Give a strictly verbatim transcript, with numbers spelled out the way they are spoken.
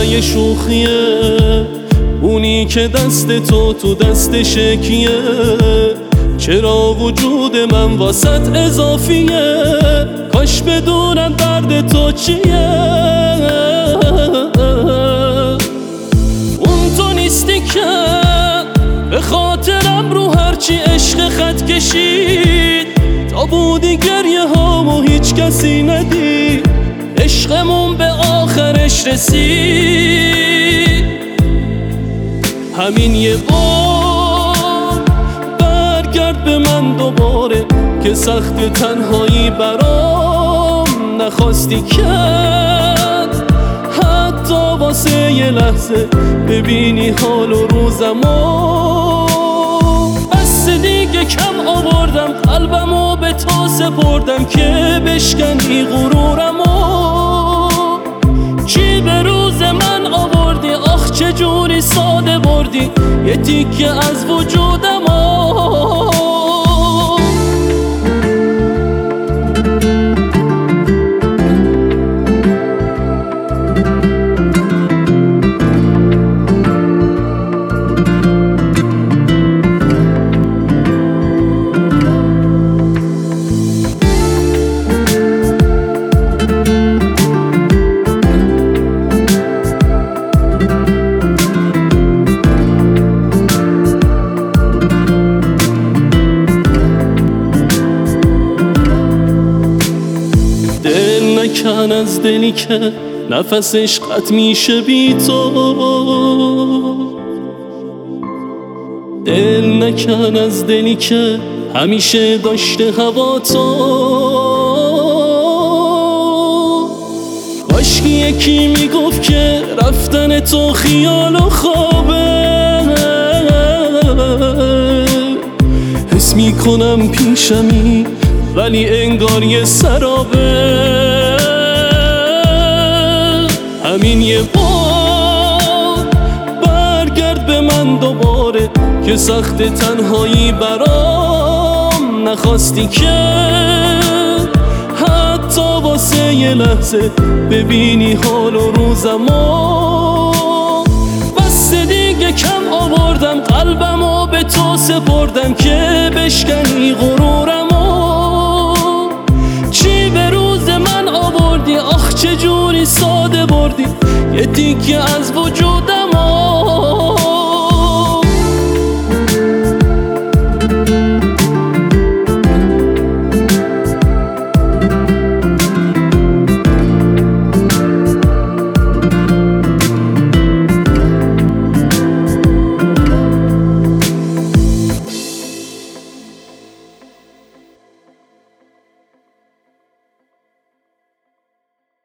یه شوخیه، اونی که دست تو تو دست شکیه. چرا وجود من واسط اضافیه؟ کاش بدونم درد تو چیه. اون تو نیستی که به خاطرم رو هرچی عشق خط کشید. تا بودی گریه ها و هیچ کسی ندید. عشقمون به آخرش رسید. همین یه بار برگرد به من دوباره، که سخت تنهایی برام نخواستی کرد. حتی واسه یه لحظه ببینی حال و روزمو. بس دیگه کم آوردم، قلبمو به تو سپردم که بشکنی غرورمو. چی به روز من آوردی؟ آخ چه جوری ساده بردی یه تیکه از وجودمو. نکن از دلی که نفسش قطع میشه بی تو. دل نکن از دلی که همیشه داشته هوا تو. کاشکی یکی میگفت که رفتن تو خیال و خوابه. حس میکنم پیشمی ولی انگار یه سرابه. همین یه بار برگرد به من دوباره، که سخت تنهایی برام نخواستی که. حتی واسه یه لحظه ببینی حال و روزمو. بس دیگه کم آوردم، قلبمو به تو سپردم که بشکنی غرورمو. چی به روز من آوردی؟ آخ چه جوری ساده بردی یه تیکه از وجودم.